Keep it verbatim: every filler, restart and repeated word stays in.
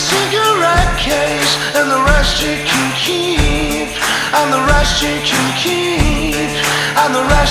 cigarette case, and the rest you can keep, and the rest you can keep, and the rest